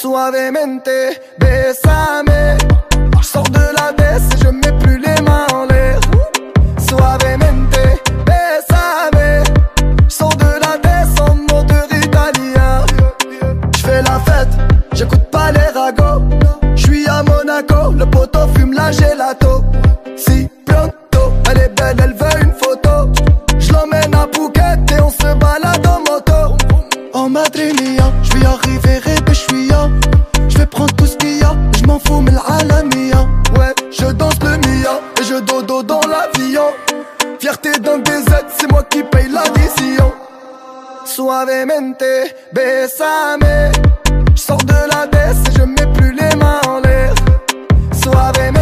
Suavemente, bésame. J'sors de la baisse et je mets plus les mains en l'air. Suavemente, bésame. J'sors de la baisse en moteur italien. J'fais la fête, j'écoute pas les ragots. J'suis à Monaco, le poteau fume la gelato. Si pronto, elle est belle, elle veut une photo. J'l'emmène à Phuket et on se balade en moto. En Madrid mia, j'vais arriver Rebéchouia. J'vais prendre tout ce qu'il y a, j'm'en fous mais l'Alamia. Ouais, je danse le Mia et je dodo dans l'avion. Fierté d'un DZ, c'est moi qui paye l'addition. Suavemente, bésame. J'sors de la baisse et je mets plus les mains en l'air. Suavemente.